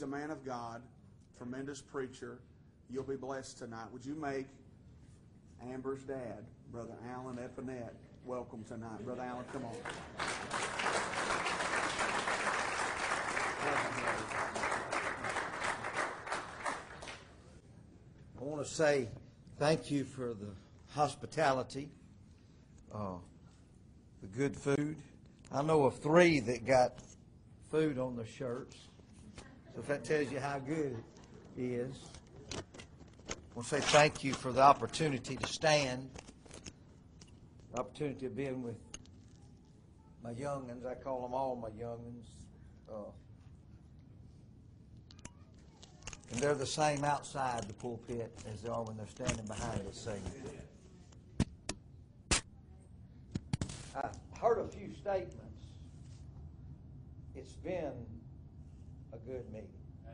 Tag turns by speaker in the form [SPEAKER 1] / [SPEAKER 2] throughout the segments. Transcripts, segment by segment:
[SPEAKER 1] He's a man of God, tremendous preacher. You'll be blessed tonight. Would you make Amber's dad, Brother Alan Epinette, welcome tonight? Brother Alan, come on.
[SPEAKER 2] I want to say thank you for the hospitality, the good food. I know of 3 that got food on their shirts. So if that tells you how good it is. I want to say thank you for the opportunity to stand, the opportunity of being with my young'uns. I call them all my young'uns. And they're the same outside the pulpit as they are when they're standing behind us singing. I heard a few statements. It's been a good meeting.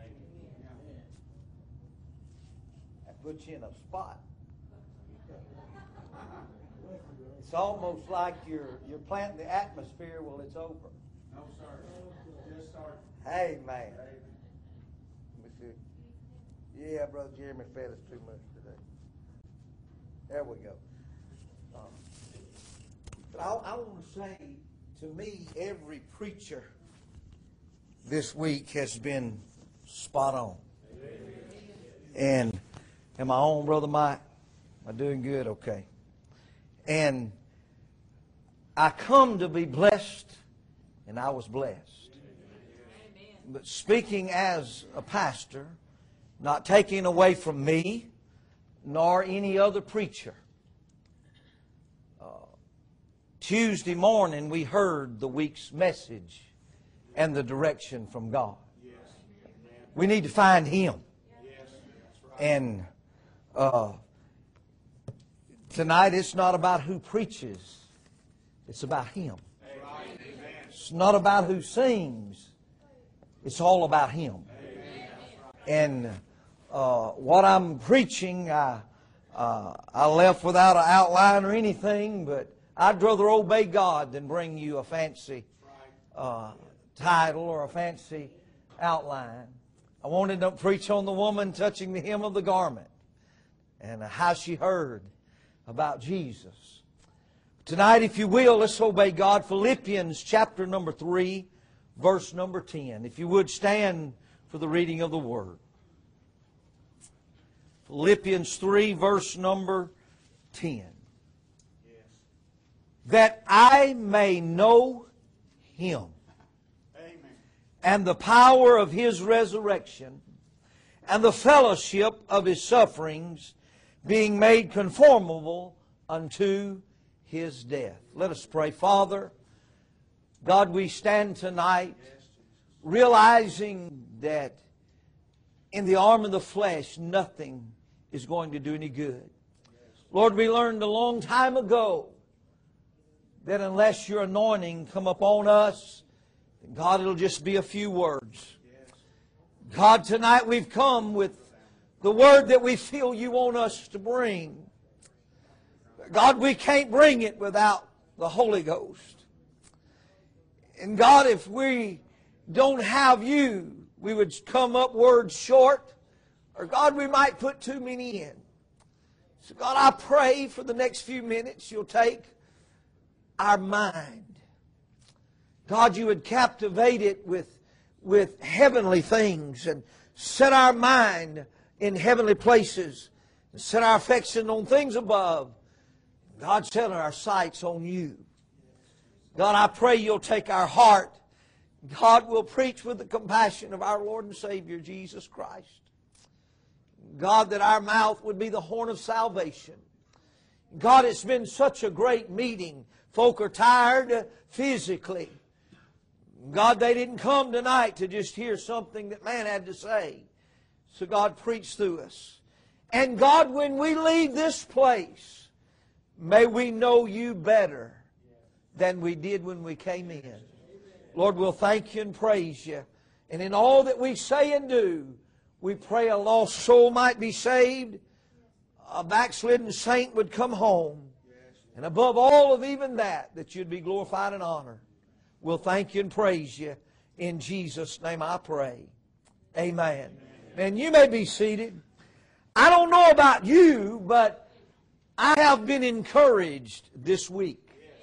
[SPEAKER 2] That puts you in a spot. It's almost like you're planting the atmosphere. Well, it's over.
[SPEAKER 1] No, sir. Just start.
[SPEAKER 2] Hey, man. Let me see. Yeah, Brother Jeremy fed us too much today. There we go. But I want to say, to me, every preacher this week has been spot on. And am I on, Brother Mike? Am I doing good? Okay. And I come to be blessed, and I was blessed. But speaking as a pastor, not taking away from me, nor any other preacher. Tuesday morning we heard the week's message and the direction from God. We need to find Him. And tonight it's not about who preaches, it's about Him. It's not about who sings, it's all about Him. And what I'm preaching, I left without an outline or anything, but I'd rather obey God than bring you a fancy title or a fancy outline. I wanted to preach on the woman touching the hem of the garment and how she heard about Jesus. Tonight, if you will, let's obey God. Philippians chapter number 3, verse number 10. If you would stand for the reading of the Word. Philippians 3, verse number 10. That I may know Him and the power of His resurrection and the fellowship of His sufferings, being made conformable unto His death. Let us pray. Father, God, we stand tonight realizing that in the arm of the flesh nothing is going to do any good. Lord, we learned a long time ago that unless your anointing come upon us, God, it'll just be a few words. God, tonight we've come with the word that we feel you want us to bring. God, we can't bring it without the Holy Ghost. And God, if we don't have you, we would come up words short, or God, we might put too many in. So God, I pray for the next few minutes you'll take our mind. God, you would captivate it with heavenly things and set our mind in heavenly places and set our affection on things above. God, set our sights on you. God, I pray you'll take our heart. God will preach with the compassion of our Lord and Savior, Jesus Christ. God, that our mouth would be the horn of salvation. God, it's been such a great meeting. Folk are tired physically. God, they didn't come tonight to just hear something that man had to say. So God, preach through us. And God, when we leave this place, may we know you better than we did when we came in. Lord, we'll thank you and praise you. And in all that we say and do, we pray a lost soul might be saved, a backslidden saint would come home, and above all of even that, that you'd be glorified and honored. We'll thank you and praise you. In Jesus' name I pray. Amen. And you may be seated. I don't know about you, but I have been encouraged this week.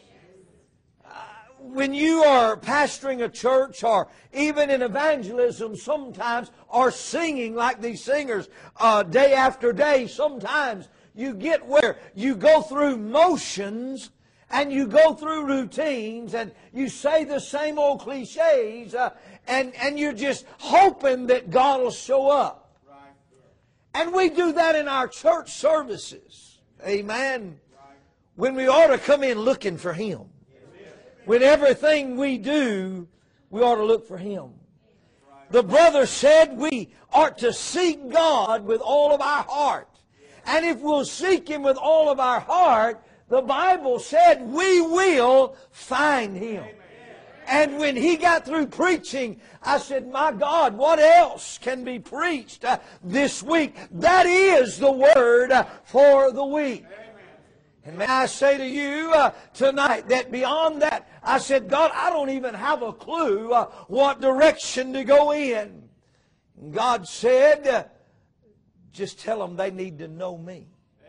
[SPEAKER 2] When you are pastoring a church or even in evangelism sometimes, or singing like these singers day after day, sometimes you get where you go through motions and you go through routines and you say the same old cliches and you're just hoping that God will show up. And we do that in our church services. Amen. When we ought to come in looking for Him. When everything we do, we ought to look for Him. The brother said we ought to seek God with all of our heart. And if we'll seek Him with all of our heart, the Bible said we will find Him. And when he got through preaching, I said, my God, what else can be preached this week? That is the word for the week. And may I say to you tonight that beyond that, I said, God, I don't even have a clue what direction to go in. And God said, just tell them they need to know me.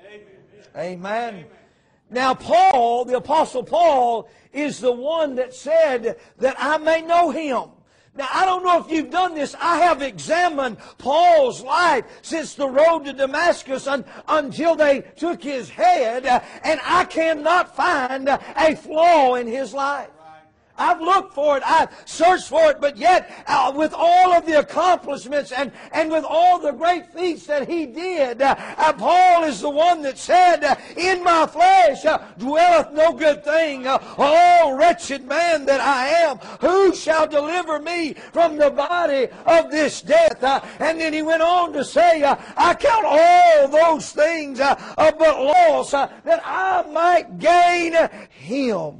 [SPEAKER 2] Amen. Now Paul, the Apostle Paul, is the one that said that I may know Him. Now, I don't know if you've done this. I have examined Paul's life since the road to Damascus until they took his head, and I cannot find a flaw in his life. I've looked for it, I've searched for it, but yet with all of the accomplishments and with all the great feats that he did, Paul is the one that said, in my flesh dwelleth no good thing. Oh, wretched man that I am, who shall deliver me from the body of this death? And then he went on to say, I count all those things but loss that I might gain Him.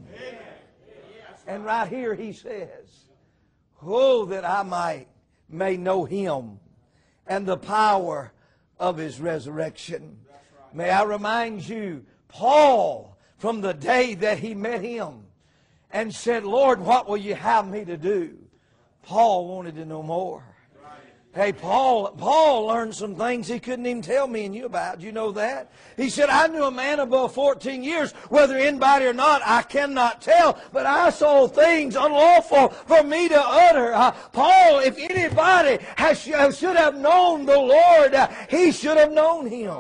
[SPEAKER 2] And right here he says, oh, that I may know Him and the power of His resurrection. May I remind you, Paul, from the day that he met Him and said, Lord, what will you have me to do? Paul wanted to know more. Hey, Paul learned some things he couldn't even tell me and you about. You know that? He said, I knew a man above 14 years, whether anybody or not, I cannot tell, but I saw things unlawful for me to utter. Paul, if anybody should have known the Lord, he should have known Him.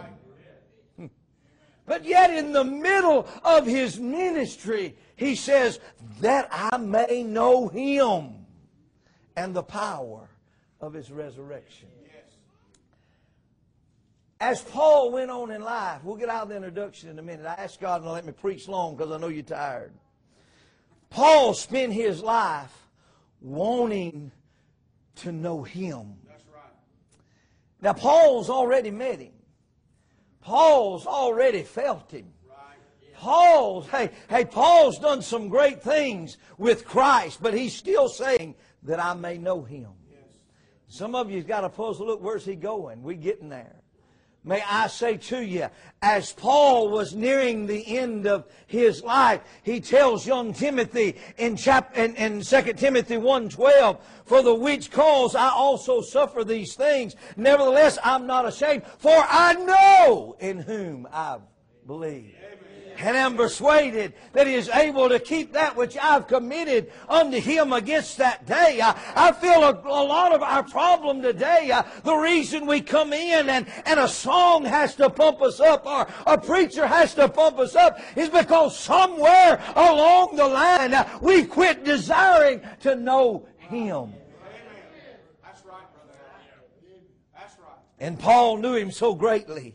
[SPEAKER 2] But yet in the middle of his ministry, he says, that I may know Him and the power of His resurrection. As Paul went on in life, we'll get out of the introduction in a minute. I asked God to let me preach long because I know you're tired. Paul spent his life wanting to know Him. That's right. Now Paul's already met Him. Paul's already felt Him. Paul's done some great things with Christ, but he's still saying that I may know Him. Some of you've got a puzzle. Look, where's he going? We're getting there. May I say to you, as Paul was nearing the end of his life, he tells young Timothy in 2 Timothy 1:12, for the which cause I also suffer these things. Nevertheless, I'm not ashamed, for I know in whom I've believed. And am persuaded that He is able to keep that which I've committed unto Him against that day. I feel a lot of our problem today, the reason we come in and a song has to pump us up or a preacher has to pump us up is because somewhere along the line we quit desiring to know Him.
[SPEAKER 1] That's right, brother. That's right.
[SPEAKER 2] And Paul knew Him so greatly.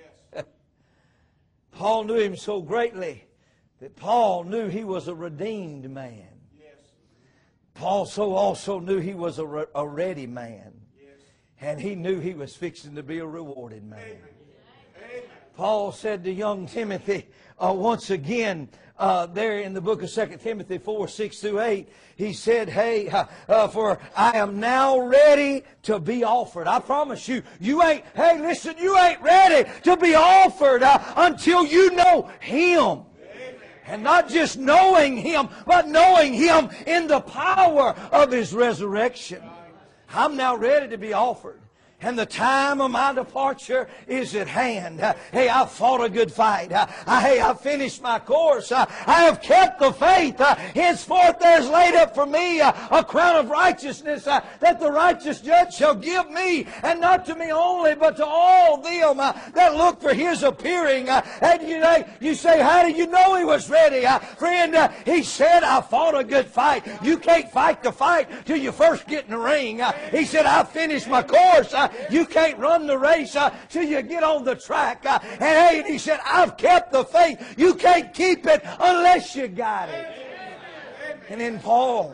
[SPEAKER 2] Paul knew Him so greatly that Paul knew he was a redeemed man. Yes. Paul also knew he was a ready man. Yes. And he knew he was fixing to be a rewarded man. Amen. Paul said to young Timothy, once again, there in the book of 2 Timothy 4:6-8, he said, for I am now ready to be offered. I promise you, you ain't ready to be offered until you know Him. And not just knowing Him, but knowing Him in the power of His resurrection. I'm now ready to be offered. And the time of my departure is at hand. Hey, I've fought a good fight. Hey, I've finished my course. I have kept the faith. Henceforth there's laid up for me a crown of righteousness that the righteous judge shall give me, and not to me only, but to all them that look for His appearing. And you say, how do you know He was ready? Friend, He said, I fought a good fight. You can't fight the fight till you first get in the ring. He said, I've finished my course. You can't run the race till you get on the track. And He said, I've kept the faith. You can't keep it unless you got it. And then Paul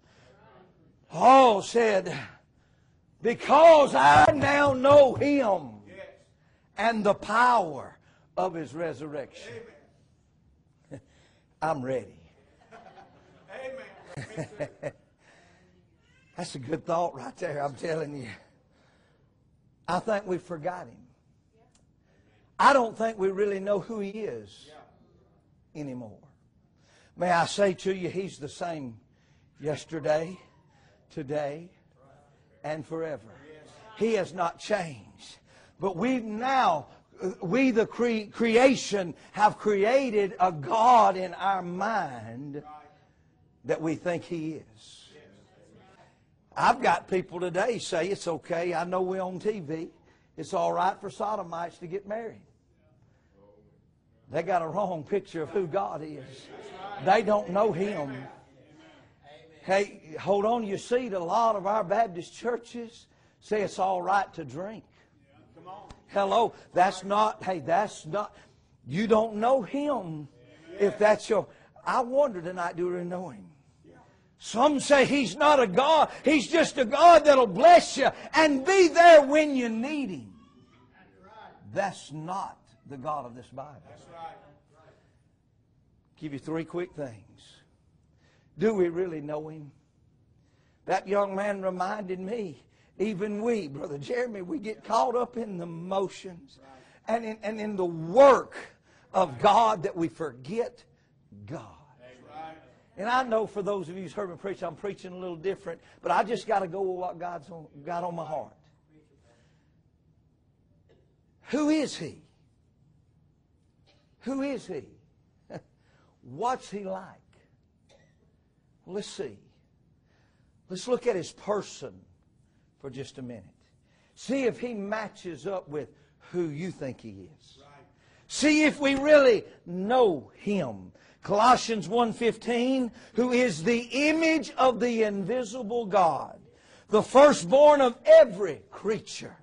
[SPEAKER 2] said, because I now know Him and the power of His resurrection, I'm ready. That's a good thought right there, I'm telling you. I think we forgot Him. I don't think we really know who He is anymore. May I say to you, He's the same yesterday, today, and forever. He has not changed. But we the creation, have created a God in our mind that we think He is. I've got people today say, it's okay, I know we're on TV. It's all right for sodomites to get married. They got a wrong picture of who God is. They don't know Him. Hey, hold on to your seat. A lot of our Baptist churches say it's all right to drink. Hello, that's not, you don't know Him if that's your, I wonder tonight, do we know Him? Some say He's not a God. He's just a God that'll bless you and be there when you need Him. That's not the God of this Bible. Give you three quick things. Do we really know Him? That young man reminded me, even we, Brother Jeremy, we get caught up in the motions and in the work of God that we forget God. And I know for those of you who's heard me preach, I'm preaching a little different, but I just got to go with what God's got on my heart. Who is He? Who is He? What's He like? Well, let's see. Let's look at His person for just a minute. See if He matches up with who you think He is. See if we really know Him. Colossians 1:15, who is the image of the invisible God, the firstborn of every creature.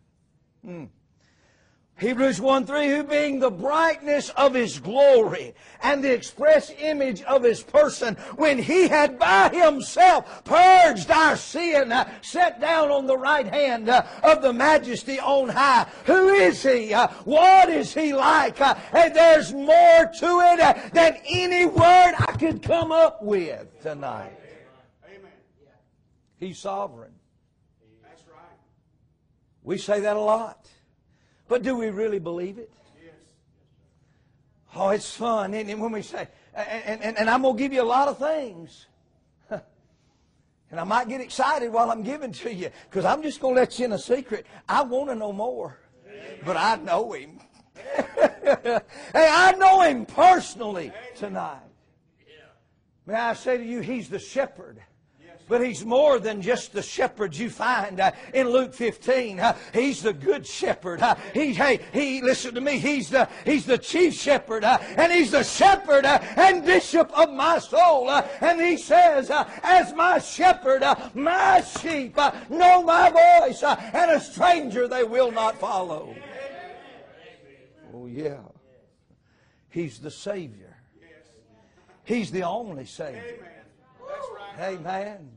[SPEAKER 2] Hebrews 1:3, who being the brightness of His glory and the express image of His person, when He had by Himself purged our sin, sat down on the right hand of the Majesty on high. Who is He? What is He like? And there's more to it than any word I could come up with tonight.
[SPEAKER 1] Amen.
[SPEAKER 2] He's sovereign.
[SPEAKER 1] That's right.
[SPEAKER 2] We say that a lot. But do we really believe it?
[SPEAKER 1] Yes.
[SPEAKER 2] Oh, it's fun. And when we say, and I'm going to give you a lot of things. And I might get excited while I'm giving to you, because I'm just going to let you in a secret. I want to know more. But I know Him. Hey, I know Him personally tonight. May I say to you, He's the shepherd. But He's more than just the shepherd you find in Luke 15. He's the good shepherd. Listen to me. He's the chief shepherd, and He's the shepherd and bishop of my soul. And He says, as my shepherd, my sheep know my voice, and a stranger they will not follow. Oh yeah. He's the Savior. He's the only Savior. Amen.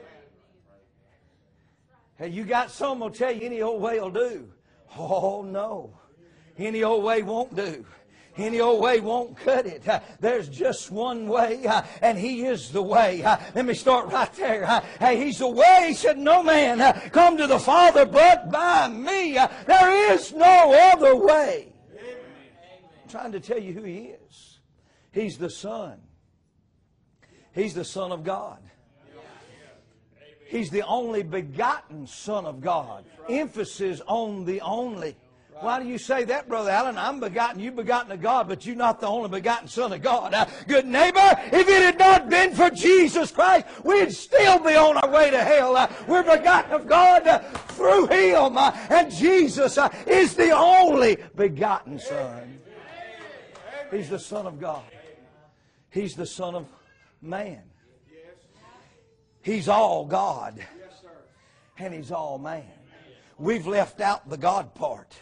[SPEAKER 2] Hey, you got some will tell you any old way will do. Oh, no. Any old way won't do. Any old way won't cut it. There's just one way, and He is the way. Let me start right there. Hey, He's the way. He said, no man come to the Father but by me. There is no other way. I'm trying to tell you who He is. He's the Son. He's the Son of God. He's the only begotten Son of God. Emphasis on the only. Why do you say that, Brother Allen? I'm begotten, you begotten of God, but you're not the only begotten Son of God. Good neighbor, if it had not been for Jesus Christ, we'd still be on our way to hell. We're begotten of God through Him, and Jesus is the only begotten Son. He's the Son of God. He's the Son of man. He's all God, and He's all man. We've left out the God part.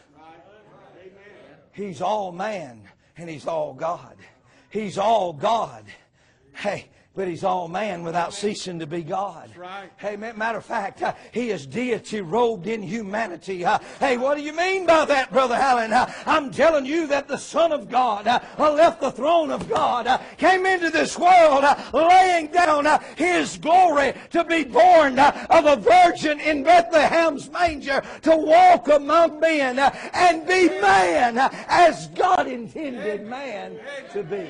[SPEAKER 2] He's all man, and He's all God. He's all God. Hey, but He's all man without ceasing to be God. Hey, matter of fact, He is deity robed in humanity. Hey, what do you mean by that, Brother Allen? I'm telling you that the Son of God left the throne of God, came into this world, laying down His glory to be born of a virgin in Bethlehem's manger, to walk among men and be man as God intended man to be.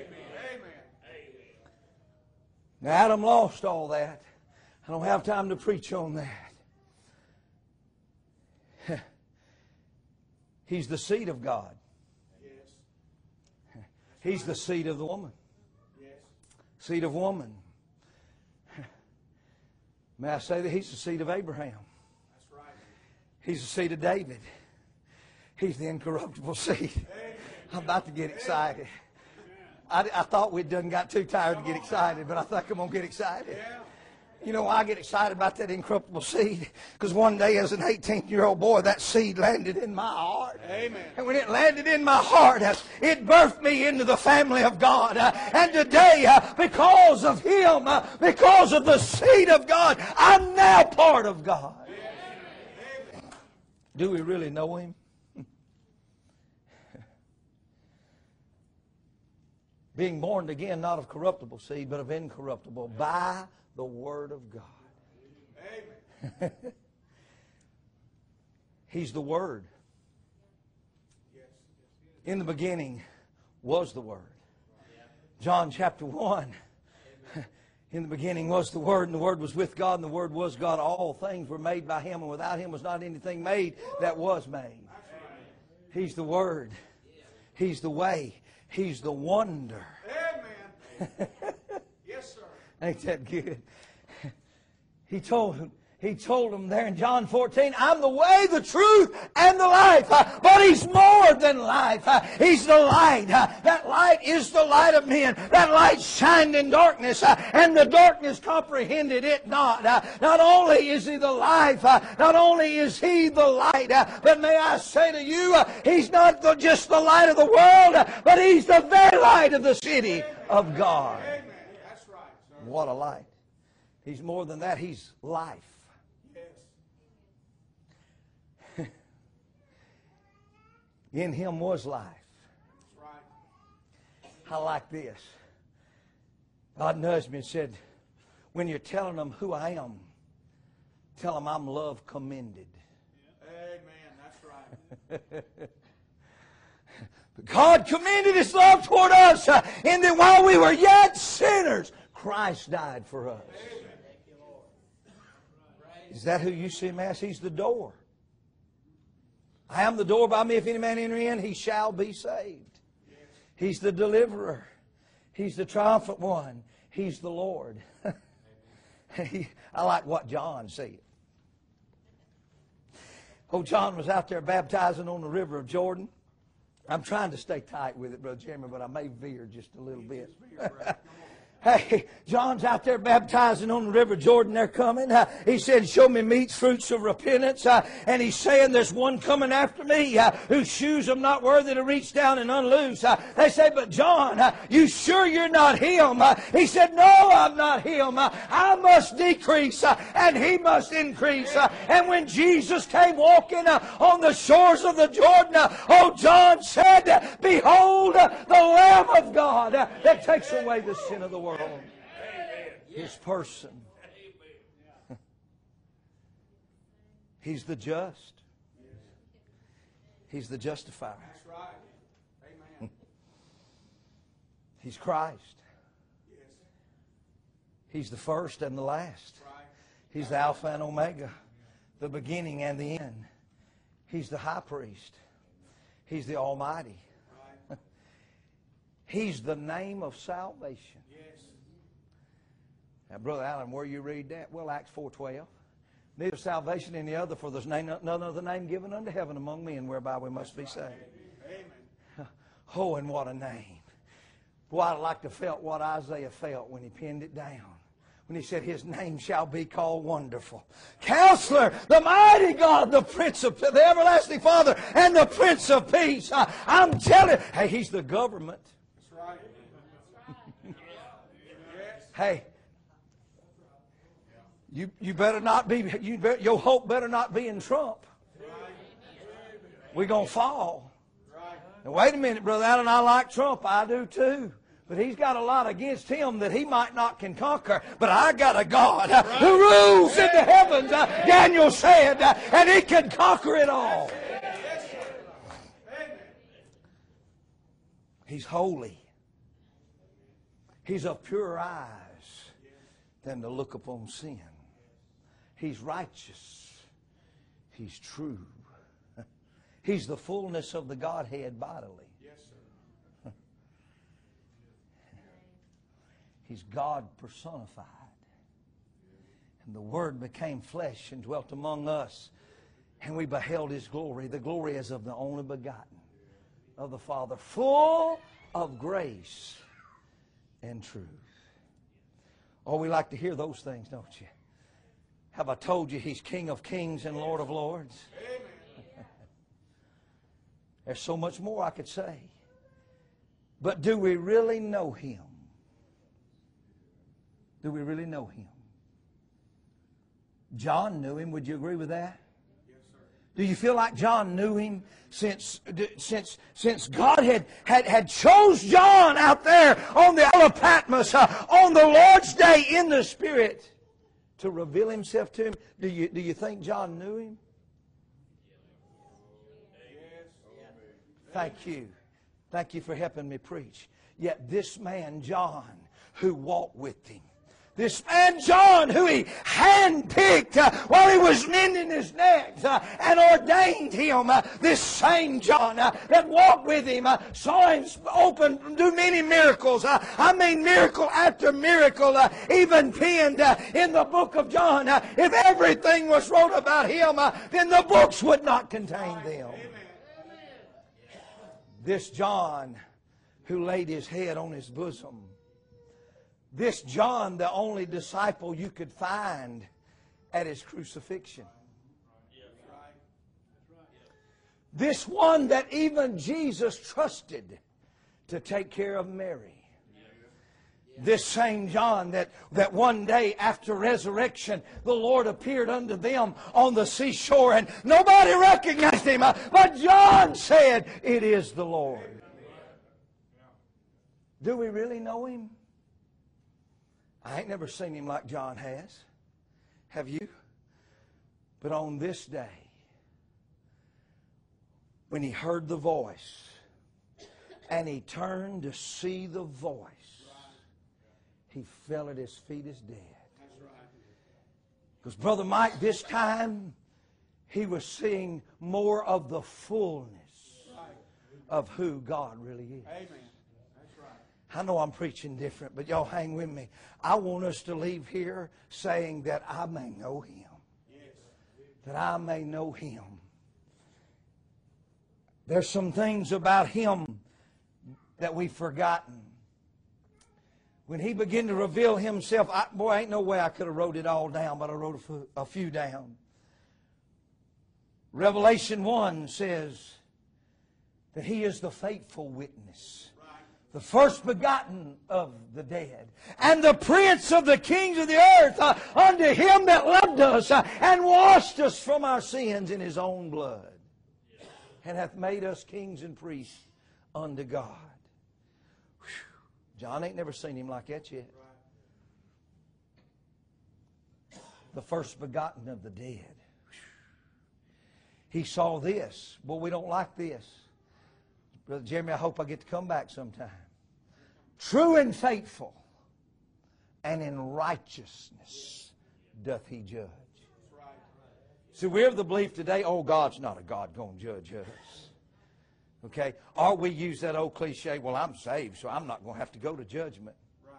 [SPEAKER 2] Now, Adam lost all that. I don't have time to preach on that. He's the seed of God. He's the seed of the woman. Seed of woman. May I say that He's the seed of Abraham? He's the seed of David. He's the incorruptible seed. I'm about to get excited. I thought we'd done got too tired to get excited, but I think I'm going to get excited. You know why I get excited about that incorruptible seed? Because one day as an 18-year-old boy, that seed landed in my heart. Amen. And when it landed in my heart, it birthed me into the family of God. And today, because of Him, because of the seed of God, I'm now part of God. Amen. Do we really know Him? Being born again, not of corruptible seed, but of incorruptible, by the Word of God. Amen. He's the Word. In the beginning was the Word. John chapter 1. In the beginning was the Word, and the Word was with God, and the Word was God. All things were made by Him, and without Him was not anything made that was made. He's the Word. He's the way. He's the wonder. Amen. Yes, sir. Ain't that good? He told him there in John 14, I'm the way, the truth, and the life. But He's more than life. He's the light. That light is the light of men. That light shined in darkness, and the darkness comprehended it not. Not only is He the life, not only is He the light, but may I say to you, He's not just the light of the world, but He's the very light of the city of God. That's right. What a light. He's more than that. He's life. In Him was life. I like this. God nudged me and said, when you're telling them who I am, tell them I'm love commended. Amen. That's right. God commended His love toward us in that while we were yet sinners, Christ died for us. Is that who you see Him as? He's the door. I am the door. By me, if any man enter in, he shall be saved. He's the deliverer. He's the triumphant one. He's the Lord. I like what John said. Oh, John was out there baptizing on the river of Jordan. I'm trying to stay tight with it, Brother Jeremy, but I may veer just a little bit. Hey, John's out there baptizing on the river Jordan. They're coming. He said, show me meats, fruits of repentance. And he's saying, there's one coming after me whose shoes I'm not worthy to reach down and unloose. They say, but John, you sure you're not him? He said, no, I'm not him. I must decrease and he must increase. And when Jesus came walking on the shores of the Jordan, oh, John said, behold the Lamb of God that takes away the sin of the world. His person. He's the just. He's the justifier. He's Christ. He's the first and the last. He's the Alpha and Omega, the beginning and the end. He's the high priest. He's the Almighty. He's the name of salvation. Now, Brother Allen, where you read that? Well, Acts 4:12. Neither salvation in the other, for there's none other name given unto heaven among men whereby we must be saved. Amen. Oh, and what a name. Boy, I'd like to felt what Isaiah felt when he penned it down. When he said, His name shall be called Wonderful. Counselor, the mighty God, the Prince of the everlasting Father, and the Prince of Peace. I'm telling you, hey, He's the government.
[SPEAKER 1] That's right.
[SPEAKER 2] Hey, you better not be, your hope better not be in Trump. We're going to fall. Now, wait a minute, Brother Allen, I like Trump. I do too. But he's got a lot against him that he might not can conquer. But I got a God who rules in the heavens, Daniel said, and He can conquer it all. He's holy. He's of purer eyes than to look upon sin. He's righteous. He's true. He's the fullness of the Godhead bodily.
[SPEAKER 1] Yes, sir.
[SPEAKER 2] He's God personified. And the Word became flesh and dwelt among us. And we beheld His glory. The glory as of the only begotten of the Father, full of grace and truth. Oh, we like to hear those things, don't you? Have I told you He's King of kings and Lord of lords?
[SPEAKER 1] Amen.
[SPEAKER 2] There's so much more I could say. But do we really know Him? Do we really know Him? John knew Him. Would you agree with that?
[SPEAKER 1] Yes, sir.
[SPEAKER 2] Do you feel like John knew Him since God had chose John out there on the Isle of Patmos on the Lord's day in the Spirit to reveal Himself to him? Do you think John knew Him? Thank you. Thank you for helping me preach. Yet this man, John, who walked with Him, this man, John, who He handpicked while he was mending his nets and ordained him, this same John that walked with Him, saw Him open, do many miracles. I mean miracle after miracle, even penned in the book of John. If everything was wrote about Him, then the books would not contain them. This John who laid his head on His bosom. This John, the only disciple you could find at His crucifixion. This one that even Jesus trusted to take care of Mary. This same John that one day after resurrection, the Lord appeared unto them on the seashore and nobody recognized Him. But John said, "It is the Lord." Do we really know Him? I ain't never seen Him like John has. Have you? But on this day, when he heard the voice and he turned to see the voice, he fell at His feet as dead. Because Brother Mike, this time, he was seeing more of the fullness of who God really is.
[SPEAKER 1] Amen. That's right.
[SPEAKER 2] I know I'm preaching different, but y'all hang with me. I want us to leave here saying that I may know Him.
[SPEAKER 1] Yes.
[SPEAKER 2] That I may know Him. There's some things about Him that we've forgotten. When He began to reveal Himself, ain't no way I could have wrote it all down, but I wrote a few down. Revelation 1 says that He is the faithful witness, the first begotten of the dead, and the Prince of the kings of the earth, unto Him that loved us and washed us from our sins in His own blood, and hath made us kings and priests unto God. John ain't never seen Him like that yet. The first begotten of the dead. He saw this. Boy, we don't like this. Brother Jeremy, I hope I get to come back sometime. True and faithful, and in righteousness doth He judge. See, we're of the belief today, oh, God's not a God going to judge us. Okay? Or we use that old cliche, well, I'm saved, so I'm not going to have to go to judgment.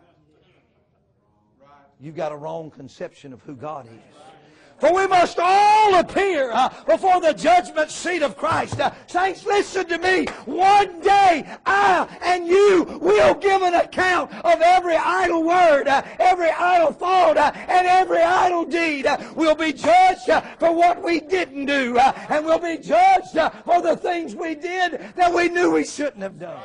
[SPEAKER 2] You've got a wrong conception of who God is. For we must all appear before the judgment seat of Christ. Saints, listen to me. One day, I and you will give an account of every idle word, every idle thought, and every idle deed. We'll be judged for what we didn't do. And we'll be judged for the things we did that we knew we shouldn't have done.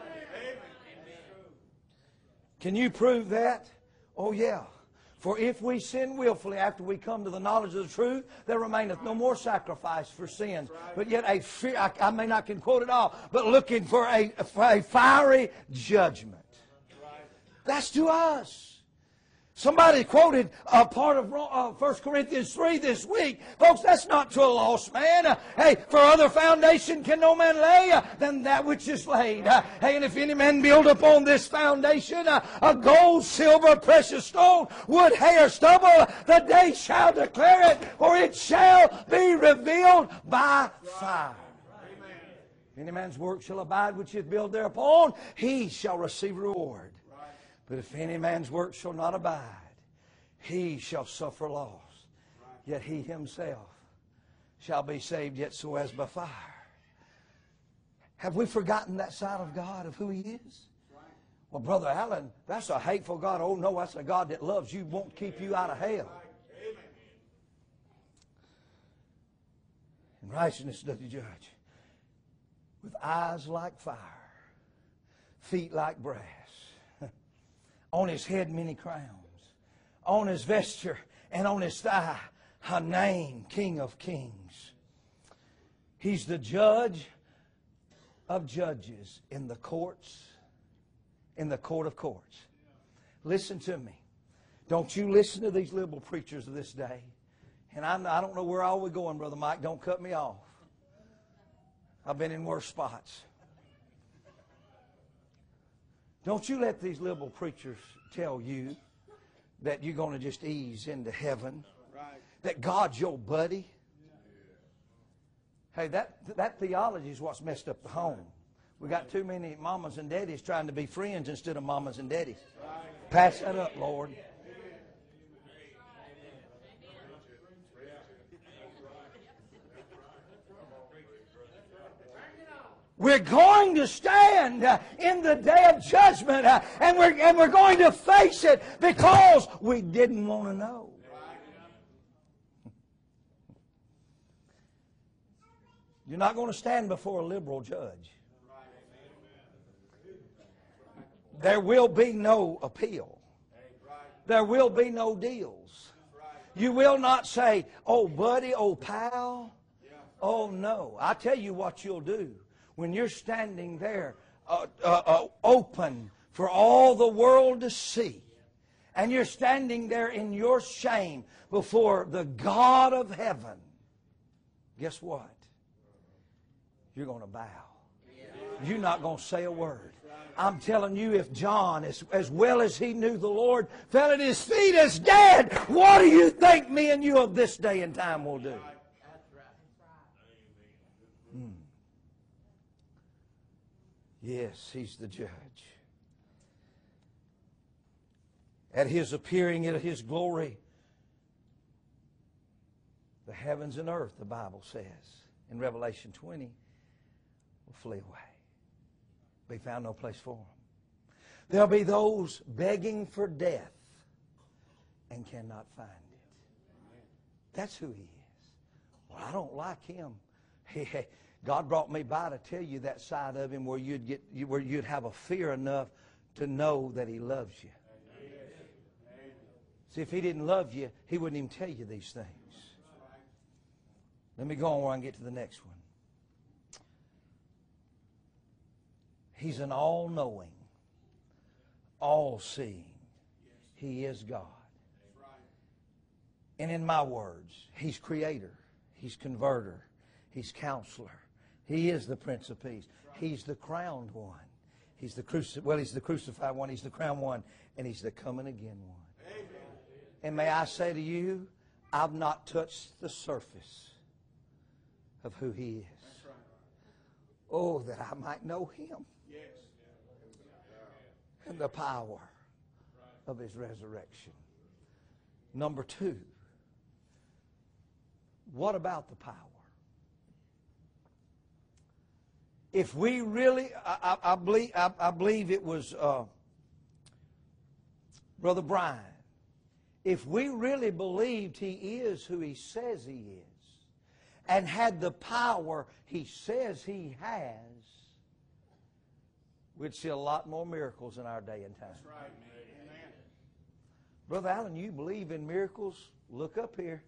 [SPEAKER 2] Can you prove that? Oh, yeah. For if we sin willfully after we come to the knowledge of the truth, there remaineth no more sacrifice for sins. But yet a fear, I may not can quote it all, but looking for a fiery judgment. That's to us. Somebody quoted a part of 1 Corinthians 3 this week. Folks, that's not to a lost man. Hey, for other foundation can no man lay than that which is laid. Hey, and if any man build upon this foundation a gold, silver, precious stone, wood, hair, stubble, the day shall declare it, for it shall be revealed by fire. If any man's work shall abide which he hath built thereupon, he shall receive reward. But if any man's work shall not abide, he shall suffer loss. Yet he himself shall be saved, yet so as by fire. Have we forgotten that side of God, of who He is? Well, Brother Allen, that's a hateful God. Oh, no, that's a God that loves you, won't keep you out of hell. And righteousness doth He judge. With eyes like fire, feet like brass. On His head many crowns, on His vesture and on His thigh a name, King of Kings. He's the judge of judges in the courts, in the court of courts. Listen to me. Don't you listen to these liberal preachers of this day. And I don't know where all we're going, Brother Mike. Don't cut me off. I've been in worse spots. Don't you let these liberal preachers tell you that you're going to just ease into heaven. Right. That God's your buddy. Hey, that theology is what's messed up the home. We got too many mamas and daddies trying to be friends instead of mamas and daddies. Right. Pass that up, Lord. We're going to stand in the day of judgment, and we're going to face it because we didn't want to know. You're not going to stand before a liberal judge. There will be no appeal. There will be no deals. You will not say, oh, buddy, oh, pal. Oh, no. I tell you what you'll do. When you're standing there open for all the world to see, and you're standing there in your shame before the God of heaven, guess what? You're going to bow. You're not going to say a word. I'm telling you, if John, as well as he knew the Lord, fell at His feet as dead, what do you think me and you of this day and time will do? Yes, He's the judge. At His appearing, at His glory, the heavens and earth, the Bible says, in Revelation 20, will flee away. Be found no place for them. There'll be those begging for death and cannot find it. That's who He is. Well, I don't like Him. God brought me by to tell you that side of Him where you'd have a fear enough to know that He loves you. See, if He didn't love you, He wouldn't even tell you these things. Let me go on where I can get to the next one. He's an all-knowing, all-seeing. He is God. And in my words, He's Creator. He's Converter. He's Counselor. He is the Prince of Peace. He's the crowned one. He's the crucified one. He's the crowned one. And He's the coming again one. And may I say to you, I've not touched the surface of who He is. Oh, that I might know Him and the power of His resurrection. Number two, what about the power? If we really, I believe it was Brother Brian, if we really believed He is who He says He is and had the power He says He has, we'd see a lot more miracles in our day and time. That's right, man. Amen. Brother Allen, you believe in miracles? Look up here.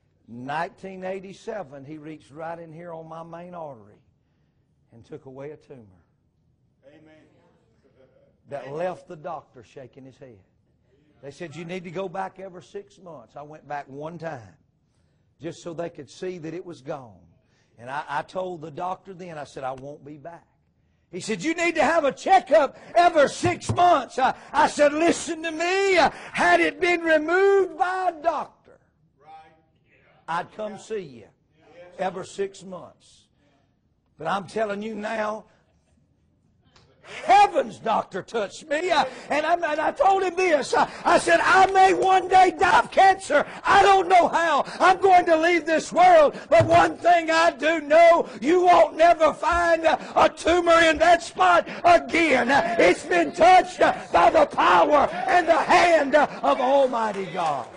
[SPEAKER 2] 1987, he reached right in here on my main artery and took away a tumor. Amen. That left the doctor shaking his head. They said, you need to go back every 6 months. I went back one time just so they could see that it was gone. And I told the doctor then, I said, I won't be back. He said, you need to have a checkup every 6 months. I said, listen to me. Had it been removed by a doctor, I'd come see you every 6 months. But I'm telling you now, heaven's doctor touched me. And I told him this. I said, I may one day die of cancer. I don't know how. I'm going to leave this world. But one thing I do know, you won't never find a tumor in that spot again. It's been touched by the power and the hand of Almighty God.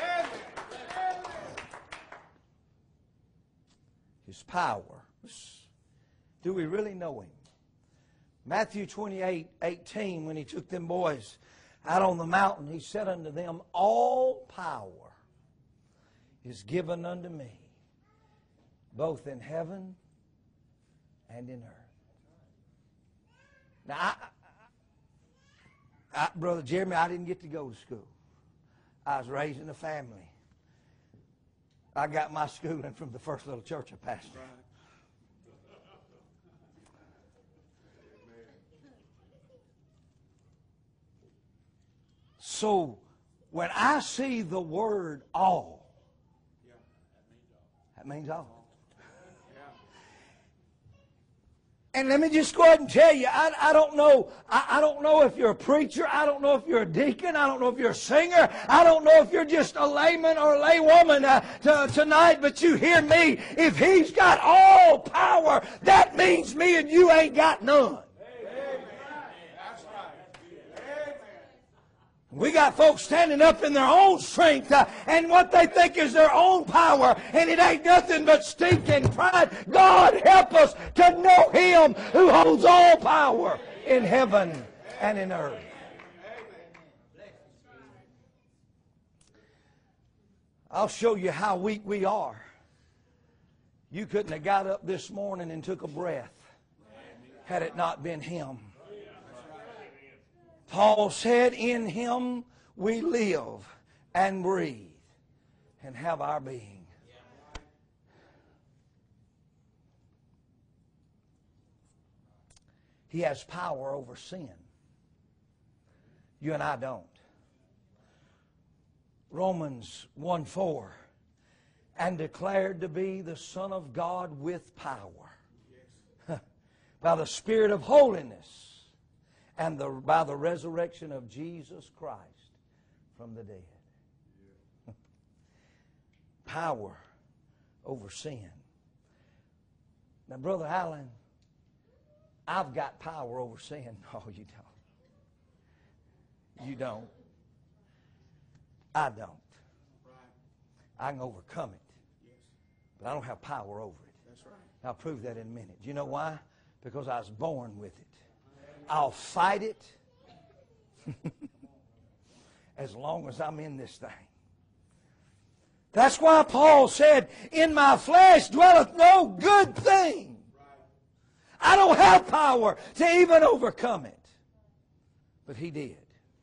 [SPEAKER 2] His power. Do we really know Him? Matthew 28:18, when He took them boys out on the mountain, He said unto them, all power is given unto me, both in heaven and in earth. Now, Brother Jeremy, I didn't get to go to school. I was raised in a family. I got my schooling from the first little church I pastored. So, when I see the word all, that means all. And let me just go ahead and tell you, I don't know. I don't know if you're a preacher. I don't know if you're a deacon. I don't know if you're a singer. I don't know if you're just a layman or a laywoman tonight, but you hear me. If He's got all power, that means me and you ain't got none. We got folks standing up in their own strength and what they think is their own power, and it ain't nothing but stinking pride. God help us to know Him who holds all power in heaven and in earth. I'll show you how weak we are. You couldn't have got up this morning and took a breath had it not been Him. Paul said, in Him we live and breathe and have our being. He has power over sin. You and I don't. Romans 1:4, and declared to be the Son of God with power by the Spirit of holiness, and by the resurrection of Jesus Christ from the dead. Power over sin. Now, Brother Allen, I've got power over sin. No, you don't. You don't. I don't. I can overcome it. But I don't have power over it. I'll prove that in a minute. Do you know why? Because I was born with it. I'll fight it as long as I'm in this thing. That's why Paul said, in my flesh dwelleth no good thing. I don't have power to even overcome it. But He did.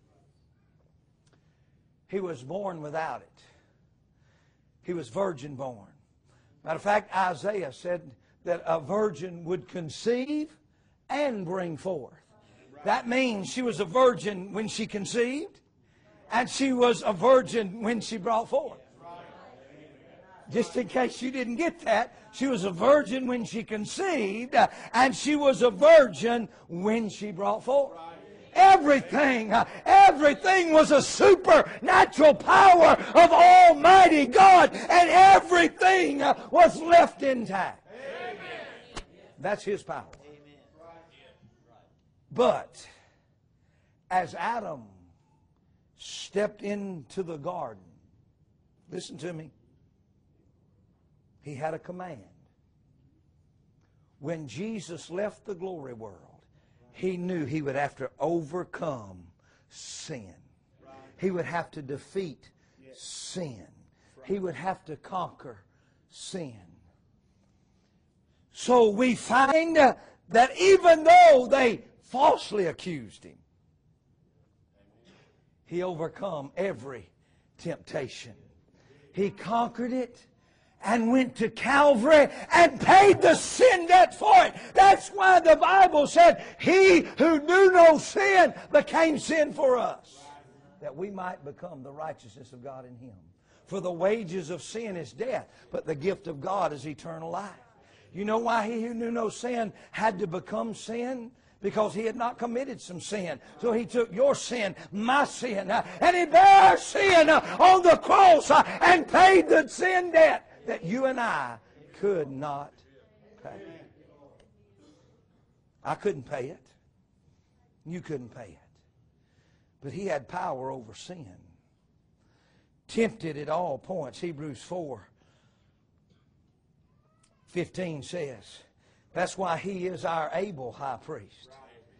[SPEAKER 2] He was born without it. He was virgin born. Matter of fact, Isaiah said that a virgin would conceive and bring forth. That means she was a virgin when she conceived, And she was a virgin when she brought forth. Just in case you didn't get that, she was a virgin when she conceived, and she was a virgin when she brought forth. Everything was a supernatural power of Almighty God, and everything was left intact. That's His power. But as Adam stepped into the garden, listen to me, he had a command. When Jesus left the glory world, He knew He would have to overcome sin. He would have to defeat sin. He would have to conquer sin. So we find that even though they falsely accused Him, He overcome every temptation. He conquered it and went to Calvary and paid the sin debt for it. That's why the Bible said, He who knew no sin became sin for us, that we might become the righteousness of God in Him. For the wages of sin is death, but the gift of God is eternal life. You know why He who knew no sin had to become sin? Because He had not committed some sin. So He took your sin, my sin, and He bare our sin on the cross and paid the sin debt that you and I could not pay. I couldn't pay it. You couldn't pay it. But He had power over sin. Tempted at all points. Hebrews 4:15 says, that's why He is our able high priest.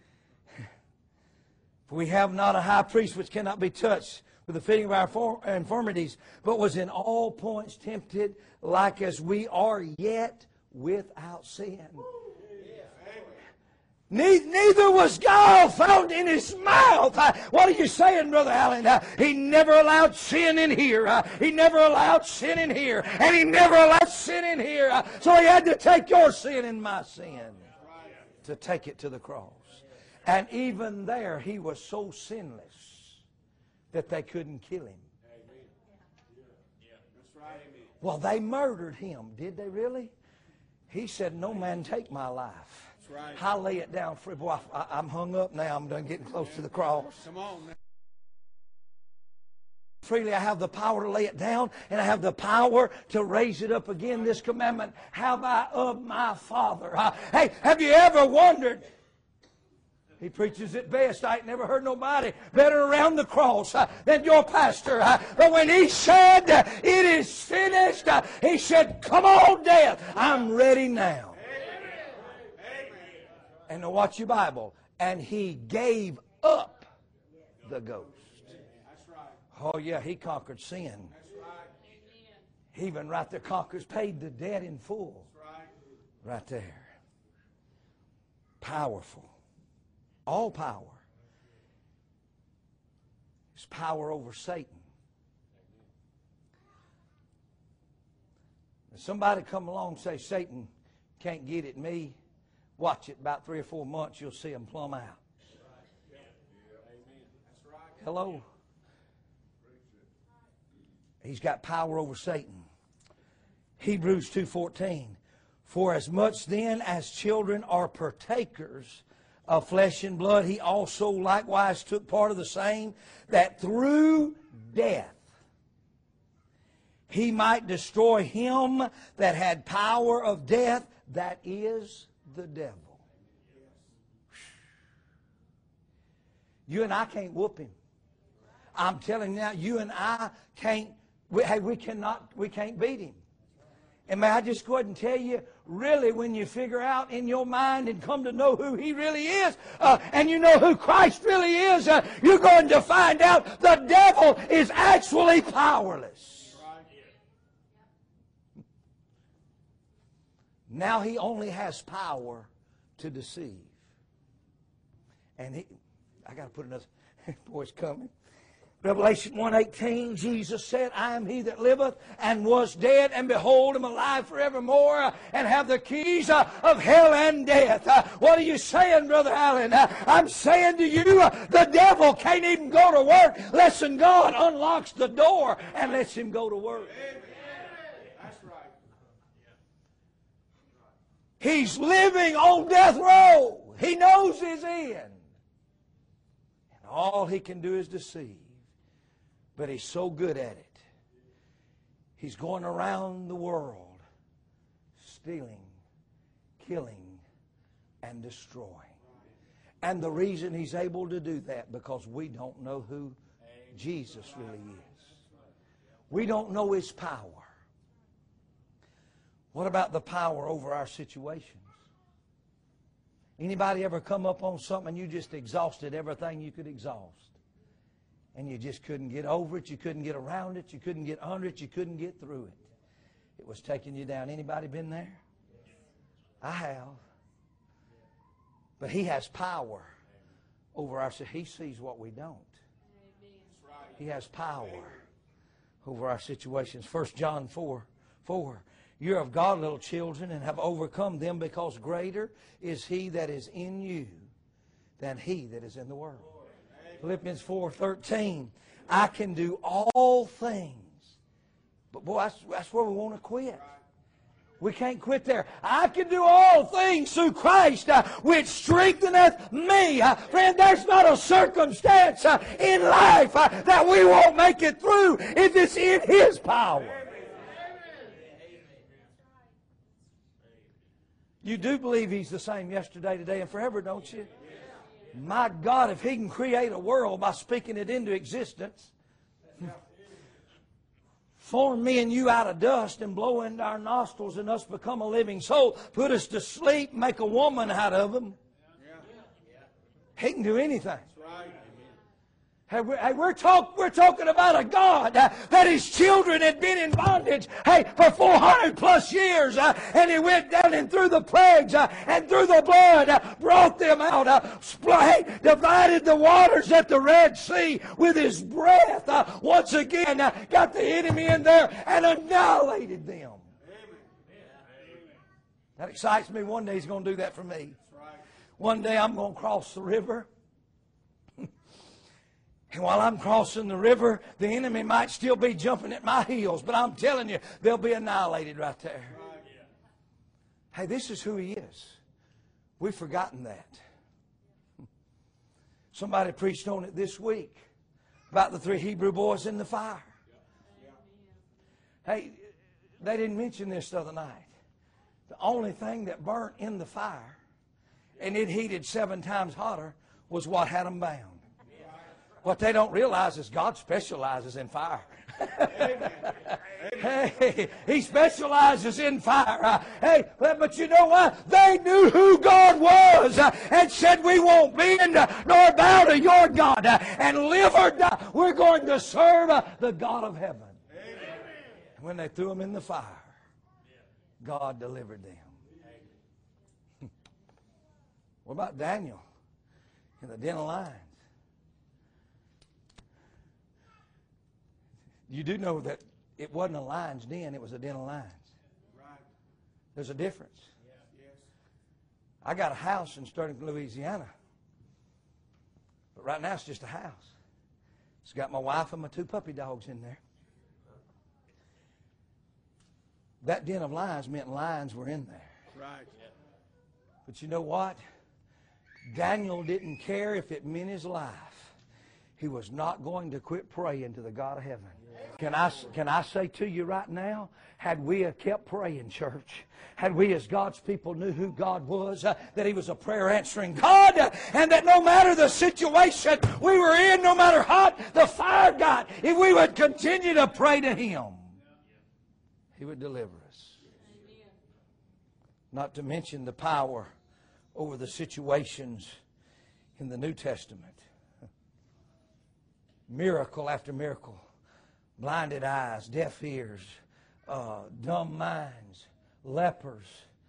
[SPEAKER 2] For we have not a high priest which cannot be touched with the feeling of our infirmities, but was in all points tempted like as we are, yet without sin. Neither was guile found in His mouth. What are you saying, Brother Allen? He never allowed sin in here. He never allowed sin in here. And He never allowed sin in here. So He had to take your sin and my sin to take it to the cross. And even there, He was so sinless that they couldn't kill Him. Well, they murdered Him. Did they really? He said, no man take my life. I'll lay it down for you. Boy, I'm hung up now. I'm done getting close to the cross.
[SPEAKER 1] Come on, man.
[SPEAKER 2] Freely I have the power to lay it down, and I have the power to raise it up again. This commandment have I of my Father. Hey, have you ever wondered? He preaches it best. I ain't never heard nobody better around the cross than your pastor. But when he said, it is finished, he said, come on, death, I'm ready now. And to watch your Bible. And He gave up the ghost. Oh, yeah, He conquered sin. He even right there conquers, paid the debt in full. Right there. Powerful. All power. His power over Satan. If somebody come along and say, Satan can't get at me, watch it. About 3 or 4 months, you'll see him plumb out. Hello? He's got power over Satan. Hebrews 2:14. For as much then as children are partakers of flesh and blood, He also likewise took part of the same, that through death He might destroy him that had power of death, that is the devil. You and I can't whoop him. I'm telling you now, you and I can't, we can't beat him. And may I just go ahead and tell you, really, when you figure out in your mind and come to know who He really is, and you know who Christ really is, you're going to find out the devil is actually powerless. Now he only has power to deceive. And I got to put another, boy, it's coming. Revelation 1:18, Jesus said, I am he that liveth and was dead, and behold, am alive forevermore, and have the keys of hell and death. What are you saying, Brother Allen? I'm saying to you, the devil can't even go to work unless God unlocks the door and lets him go to work.
[SPEAKER 1] That's right.
[SPEAKER 2] He's living on death row. He knows his end. And all he can do is deceive. But he's so good at it. He's going around the world stealing, killing, and destroying. And the reason he's able to do that, because we don't know who Jesus really is. We don't know his power. What about the power over our situations? Anybody ever come up on something and you just exhausted everything you could exhaust? And you just couldn't get over it, you couldn't get around it, you couldn't get under it, you couldn't get through it. It was taking you down. Anybody been there? I have. But he has power over our... He sees what we don't. He has power over our situations. 1 John 4:4. You're of God, little children, and have overcome them, because greater is he that is in you than he that is in the world. Philippians 4:13. I can do all things. But boy, that's where we want to quit. We can't quit there. I can do all things through Christ, which strengtheneth me. Friend, there's not a circumstance in life that we won't make it through if it's in his power. You do believe he's the same yesterday, today, and forever, don't you? My God, if he can create a world by speaking it into existence, form me and you out of dust and blow into our nostrils and us become a living soul, put us to sleep, make a woman out of them, he can do anything. Hey, we're talking about a God that his children had been in bondage, for 400 plus years, and he went down and through the plagues and through the blood brought them out, divided the waters at the Red Sea with his breath. Once again, got the enemy in there and annihilated them. That excites me. One day he's going to do that for me. One day I'm going to cross the river. And while I'm crossing the river, the enemy might still be jumping at my heels. But I'm telling you, they'll be annihilated right there. Hey, this is who he is. We've forgotten that. Somebody preached on it this week about the 3 Hebrew boys in the fire. Hey, they didn't mention this the other night. The only thing that burnt in the fire, and it heated 7 times hotter, was what had them bound. What they don't realize is God specializes in fire. Hey, he specializes in fire. Hey, but you know what? They knew who God was and said, we won't bend nor bow to your God and live or die. We're going to serve the God of heaven. And when they threw him in the fire, God delivered them. What about Daniel in the den of lions? You do know that it wasn't a lion's den, it was a den of lions. Right. There's a difference. Yeah. Yes. I got a house in Sterling, Louisiana. But right now it's just a house. It's got my wife and my 2 puppy dogs in there. That den of lions meant lions were in there. Right. But you know what? Daniel didn't care if it meant his life. He was not going to quit praying to the God of heaven. Can I say to you right now, had we kept praying, church, had we as God's people knew who God was, that he was a prayer answering God, and that no matter the situation we were in, no matter how hot the fire got, if we would continue to pray to him, he would deliver us. Not to mention the power over the situations in the New Testament. Miracle after miracle. Blinded eyes, deaf ears, dumb minds, lepers.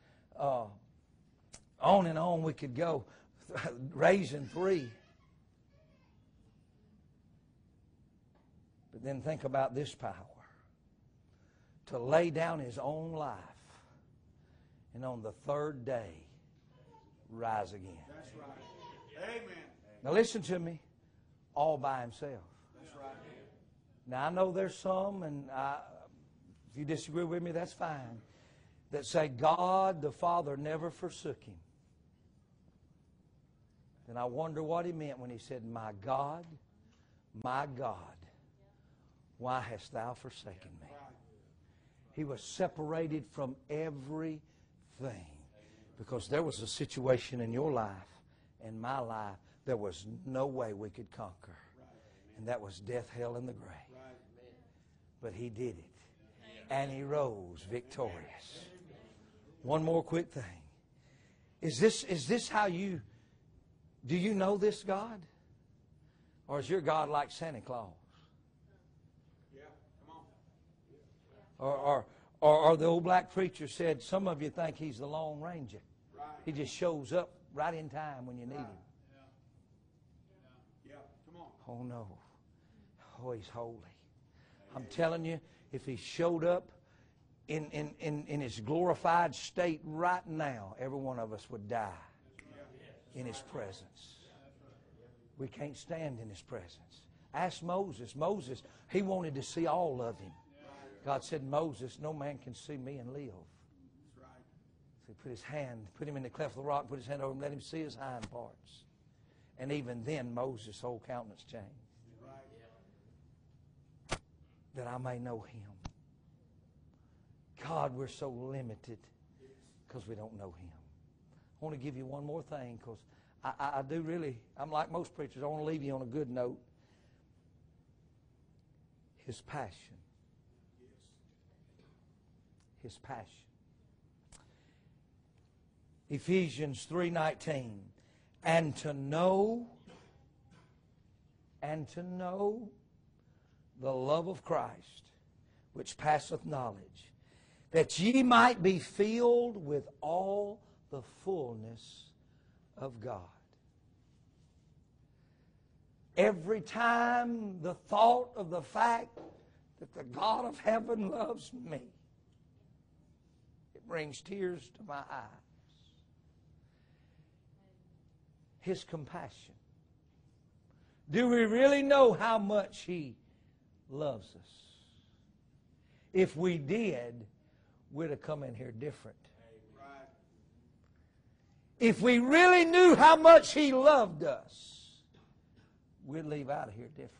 [SPEAKER 2] On and on we could go. Raising 3. But then think about this power. To lay down His own life and on the third day rise again.
[SPEAKER 1] That's right. Amen.
[SPEAKER 2] Now listen to me. All by Himself.
[SPEAKER 1] That's right.
[SPEAKER 2] Now I know there's some, and if you disagree with me, that's fine, that say God the Father never forsook Him. Then I wonder what He meant when He said, my God, why hast Thou forsaken me? He was separated from everything because there was a situation in your life and my life there was no way we could conquer. And that was death, hell, and the grave. But He did it. And He rose victorious. One more quick thing. Is this how you... Do you know this God? Or is your God like Santa Claus?
[SPEAKER 1] Yeah, come on.
[SPEAKER 2] Or the old black preacher said, some of you think He's the Lone Ranger.
[SPEAKER 1] Right.
[SPEAKER 2] He just shows up right in time when you need Him.
[SPEAKER 1] Yeah, come on.
[SPEAKER 2] Oh no. Oh, He's holy. I'm telling you, if He showed up in His glorified state right now, every one of us would die in His presence. We can't stand in His presence. Ask Moses. Moses, he wanted to see all of Him. God said, Moses, no man can see me and live.
[SPEAKER 1] That's right.
[SPEAKER 2] So He put His hand, put him in the cleft of the rock, put His hand over him, let him see His hind parts. And even then, Moses' whole countenance changed.
[SPEAKER 1] Right.
[SPEAKER 2] That I may know Him. God, we're so limited because we don't know Him. I want to give you one more thing because I do really, I'm like most preachers, I want to leave you on a good note. His passion. His passion. Ephesians 3:19. And to know the love of Christ, which passeth knowledge, that ye might be filled with all the fullness of God. Every time the thought of the fact that the God of heaven loves me, it brings tears to my eyes. His compassion. Do we really know how much He loves us? If we did, we'd have come in here different. If we really knew how much He loved us, we'd leave out of here different.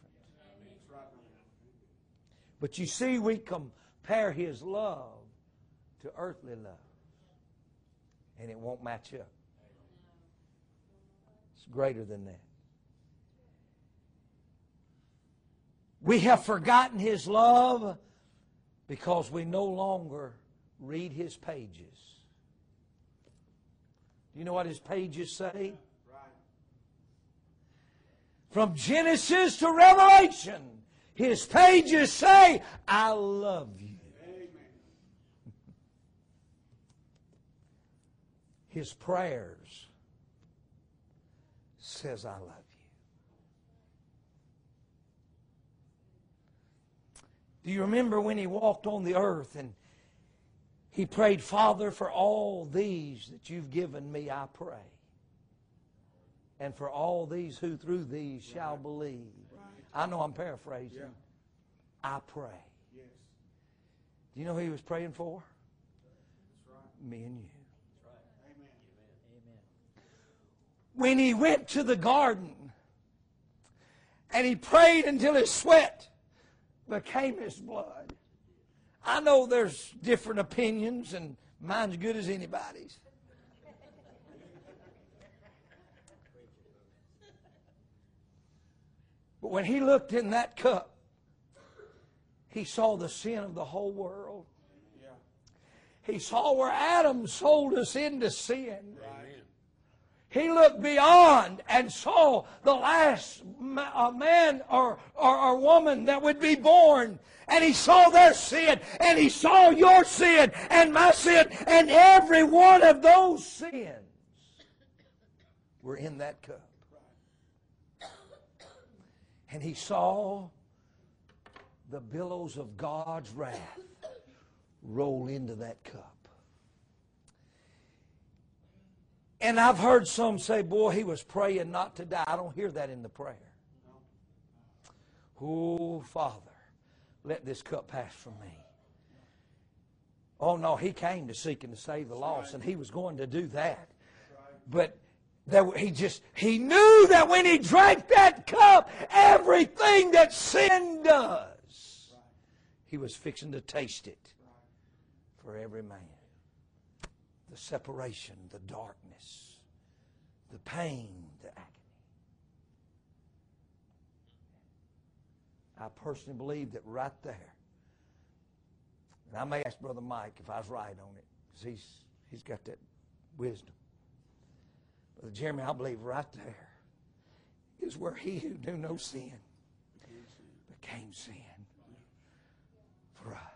[SPEAKER 2] But you see, we compare His love to earthly love, and it won't match up. It's greater than that. We have forgotten His love because we no longer read His pages. Do you know what His pages say? From Genesis to Revelation, His pages say, I love you. His prayers says, I love you. Do you remember when He walked on the earth and He prayed, Father, for all these that you've given me, I pray. And for all these who through these shall believe. I know I'm paraphrasing. I pray.
[SPEAKER 1] Yes.
[SPEAKER 2] Do you know who He was praying for?
[SPEAKER 1] That's right.
[SPEAKER 2] Me and you.
[SPEAKER 1] That's right. Amen.
[SPEAKER 2] When He went to the garden and He prayed until His sweat became His blood. I know there's different opinions, and mine's good as anybody's. But when He looked in that cup, He saw the sin of the whole world.
[SPEAKER 1] Yeah.
[SPEAKER 2] He saw where Adam sold us into sin. He looked beyond and saw the last man or woman that would be born. And He saw their sin. And He saw your sin and my sin. And every one of those sins were in that cup. And He saw the billows of God's wrath roll into that cup. And I've heard some say, boy, he was praying not to die. I don't hear that in the prayer. Oh, Father, let this cup pass from me. Oh, no, he came to seek and to save the lost, and he was going to do that. But he knew that when he drank that cup, everything that sin does, he was fixing to taste it for every man. The separation, the darkness, the pain, the agony. I personally believe that right there, and I may ask Brother Mike if I was right on it, because he's got that wisdom. Brother Jeremy, I believe right there is where he who knew no sin became sin for us.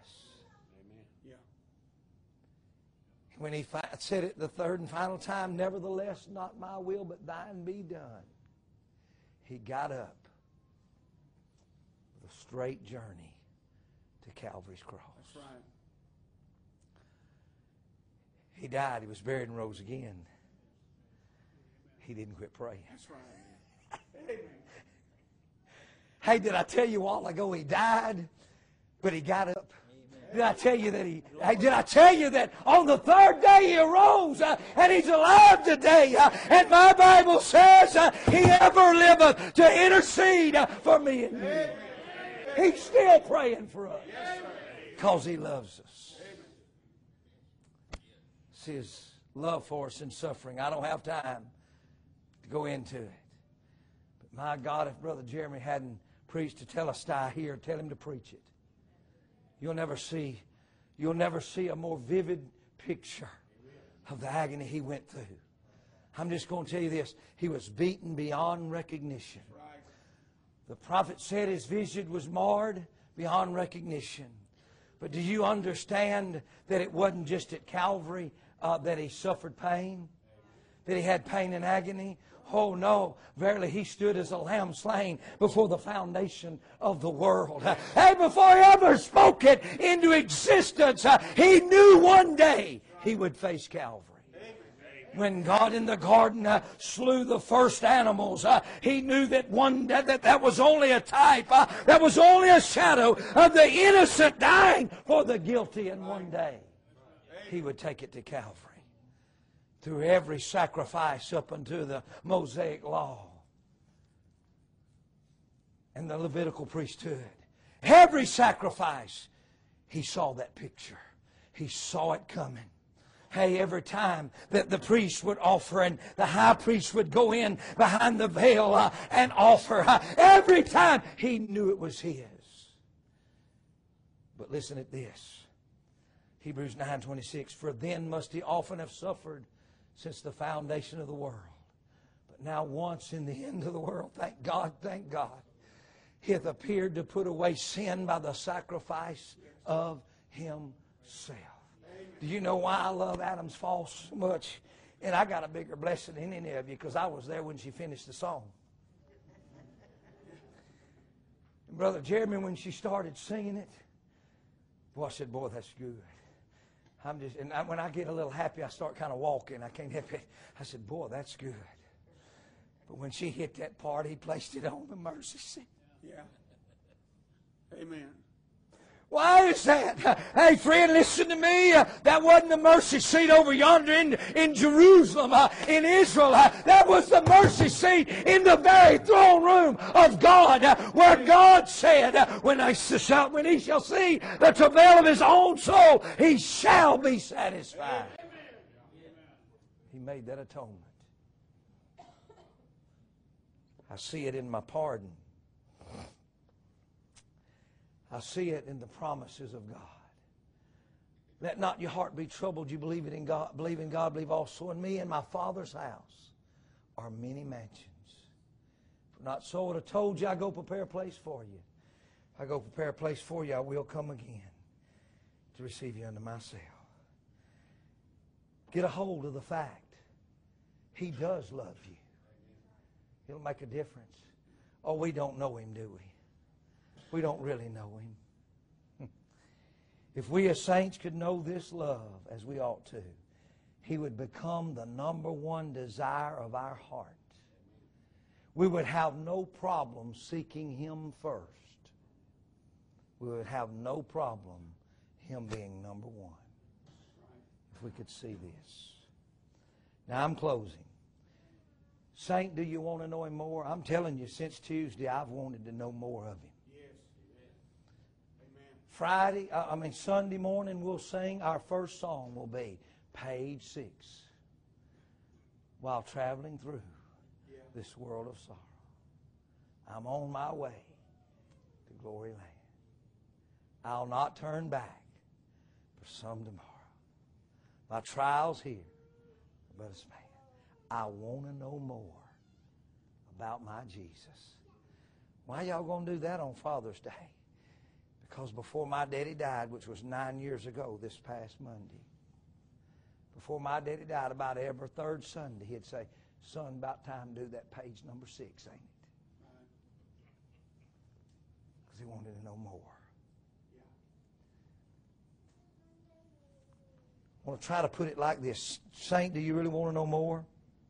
[SPEAKER 2] When he said it the third and final time, nevertheless, not my will, but thine be done, he got up with a straight journey to Calvary's cross.
[SPEAKER 1] That's right.
[SPEAKER 2] He died, he was buried and rose again. He didn't quit praying.
[SPEAKER 1] That's right. Amen.
[SPEAKER 2] Hey, did I tell you a while ago he died, but he got up? Did I tell you that on the third day he arose and he's alive today? And my Bible says he ever liveth to intercede for me and you. He's still praying for us because he loves us. It's his love for us in suffering. I don't have time to go into it. But my God, if Brother Jeremy hadn't preached a telestai here, tell him to preach it. You'll never see a more vivid picture of the agony he went through. I'm just going to tell you this. He was beaten beyond recognition. The prophet said his vision was marred beyond recognition. But do you understand that it wasn't just at Calvary that he suffered pain? That he had pain and agony? Oh no, verily he stood as a lamb slain before the foundation of the world. Hey, before he ever spoke it into existence, he knew one day he would face Calvary. When God in the garden slew the first animals, he knew that one day that was only a type, that was only a shadow of the innocent dying for the guilty, and one day he would take it to Calvary. Through every sacrifice up unto the Mosaic law and the Levitical priesthood. Every sacrifice, he saw that picture. He saw it coming. Hey, every time that the priest would offer and the high priest would go in behind the veil and offer, every time he knew it was his. But listen at this. Hebrews 9:26, for then must he often have suffered since the foundation of the world. But now once in the end of the world, thank God, he hath appeared to put away sin by the sacrifice of himself. Do you know why I love Adam's fall so much? And I got a bigger blessing than any of you because I was there when she finished the song. And Brother Jeremy, when she started singing it, boy, I said, boy, that's good. When I get a little happy, I start kind of walking. I can't help it. I said, boy, that's good. But when she hit that part, he placed it on the mercy seat.
[SPEAKER 1] Yeah. Amen.
[SPEAKER 2] Why is that? Hey, friend, listen to me. That wasn't the mercy seat over yonder in Jerusalem, in Israel. That was the mercy seat in the very throne room of God, where God said, when he shall see the travail of his own soul, he shall be satisfied. He made that atonement. I see it in my pardon. I see it in the promises of God. Let not your heart be troubled. You believe in God, believe also in me. In my Father's house are many mansions. If not so, I would have told you I go prepare a place for you. If I go prepare a place for you, I will come again to receive you unto myself. Get a hold of the fact he does love you. It'll make a difference. Oh, we don't know him, do we? We don't really know him. If we as saints could know this love as we ought to, He would become the number one desire of our heart. We would have no problem seeking Him first. We would have no problem Him being number one. If we could see this. Now I'm closing. Saint, do you want to know Him more? I'm telling you, since Tuesday, I've wanted to know more of Him. Sunday morning we'll sing. Our first song will be page 6. While traveling through this world of sorrow, I'm on my way to glory land. I'll not turn back for some tomorrow. My trials here are but a span. I want to know more about my Jesus. Why y'all going to do that on Father's Day? Because before my daddy died, which was 9 years ago this past Monday, before my daddy died, about every third Sunday, he'd say, son, about time to do that page number 6, ain't it? Because he wanted to know more. I want to try to put it like this. Saint, do you really want to know more?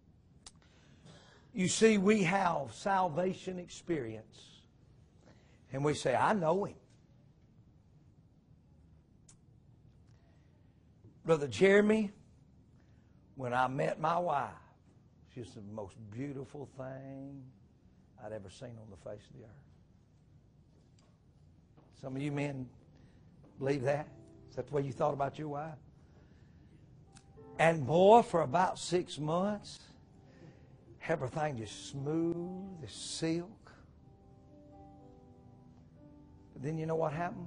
[SPEAKER 2] You see, we have salvation experience. And we say, I know Him. Brother Jeremy, when I met my wife, she's the most beautiful thing I'd ever seen on the face of the earth. Some of you men believe that? Is that the way you thought about your wife? And boy, for about 6 months, everything just smooth as silk. But then you know what happened?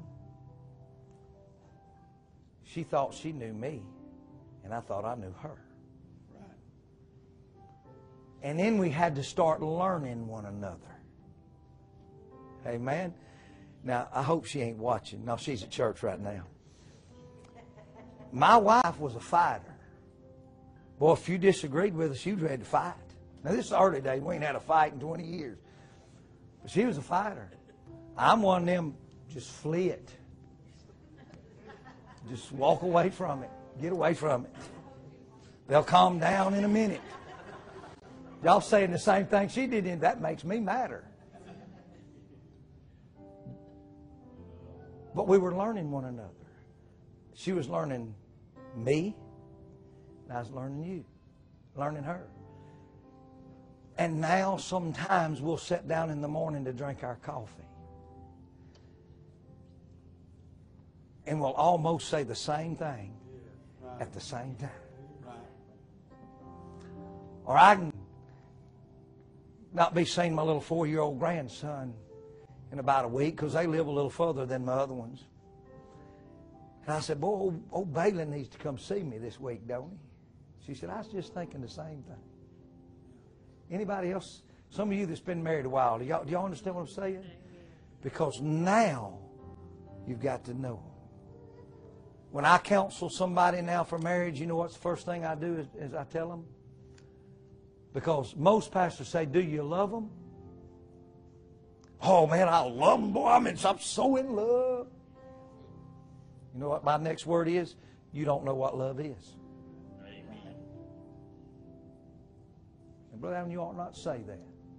[SPEAKER 2] She thought she knew me, and I thought I knew her. And then we had to start learning one another. Amen? Now, I hope she ain't watching. No, she's at church right now. My wife was a fighter. Boy, if you disagreed with her, she was ready to fight. Now, this is the early days. We ain't had a fight in 20 years. But she was a fighter. I'm one of them, just flee it. Just walk away from it. Get away from it. They'll calm down in a minute. Y'all saying the same thing she did, and that makes me madder. But we were learning one another. She was learning me, and I was learning you, learning her. And now sometimes we'll sit down in the morning to drink our coffee. And we'll almost say the same thing at the same time. Or I can not be seeing my little 4-year-old grandson in about a week because they live a little further than my other ones. And I said, boy, old Bailey needs to come see me this week, don't he? She said, I was just thinking the same thing. Anybody else? Some of you that's been married a while, do y'all understand what I'm saying? Because now you've got to know. When I counsel somebody now for marriage, you know what's the first thing I do is I tell them? Because most pastors say, do you love them? Oh, man, I love them, boy. I'm so in love. You know what my next word is? You don't know what love is. Amen. And Brother Allen, you ought not say that.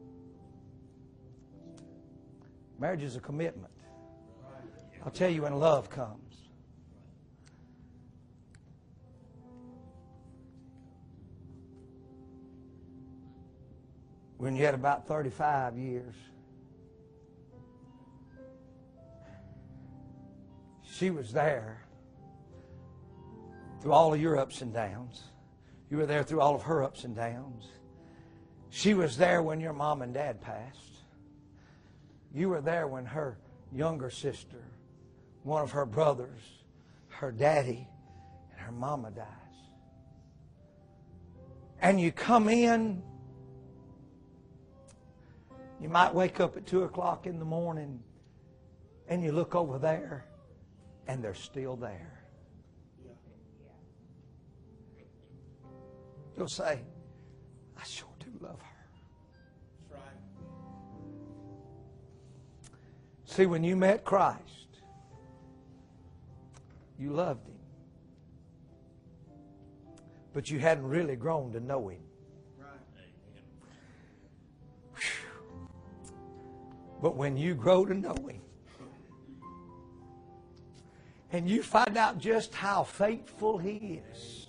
[SPEAKER 2] Marriage is a commitment. I'll tell you when love comes. When you had about 35 years, she was there through all of your ups and downs. You were there through all of her ups and downs. She was there when your mom and dad passed. You were there when her younger sister, one of her brothers, her daddy, and her mama dies. And you come in. You might wake up at 2 o'clock in the morning and you look over there and they're still there. You'll say, I sure do love her. That's right. See, when you met Christ, You loved Him. But you hadn't really grown to know Him. But when you grow to know Him, and you find out just how faithful He is,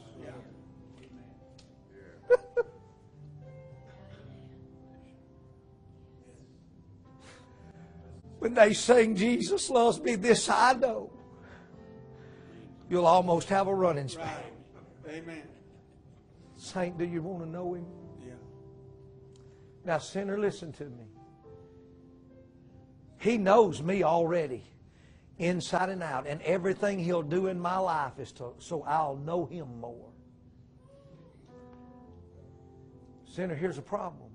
[SPEAKER 2] when they sing, Jesus loves me, this I know, you'll almost have a running spell.
[SPEAKER 1] Right. Amen.
[SPEAKER 2] Saint, do you want to know Him?
[SPEAKER 1] Yeah.
[SPEAKER 2] Now, sinner, listen to me. He knows me already, inside and out, and everything He'll do in my life is so I'll know Him more. Sinner, here's a problem.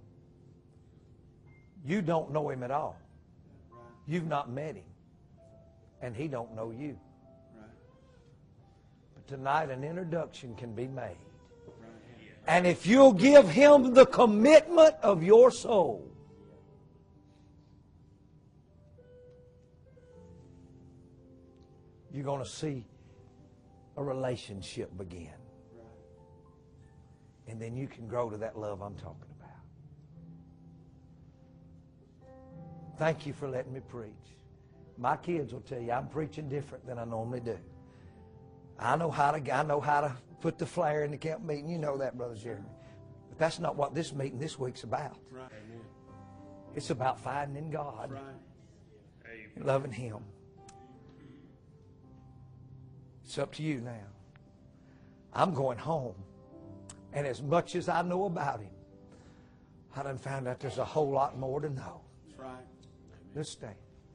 [SPEAKER 2] You don't know Him at all. You've not met Him, and He don't know you. But tonight an introduction can be made. And if you'll give Him the commitment of your soul, you're going to see a relationship begin. And then you can grow to that love I'm talking about. Thank you for letting me preach. My kids will tell you I'm preaching different than I normally do. I know how to put the flare in the camp meeting. You know that, Brother Jeremy. But that's not what this meeting this week's about.
[SPEAKER 1] Right.
[SPEAKER 2] It's about finding God.
[SPEAKER 1] Right.
[SPEAKER 2] And loving Him. It's up to you now. I'm going home. And as much as I know about Him, I done found out there's a whole lot more to know.
[SPEAKER 1] That's right.
[SPEAKER 2] Let's stand.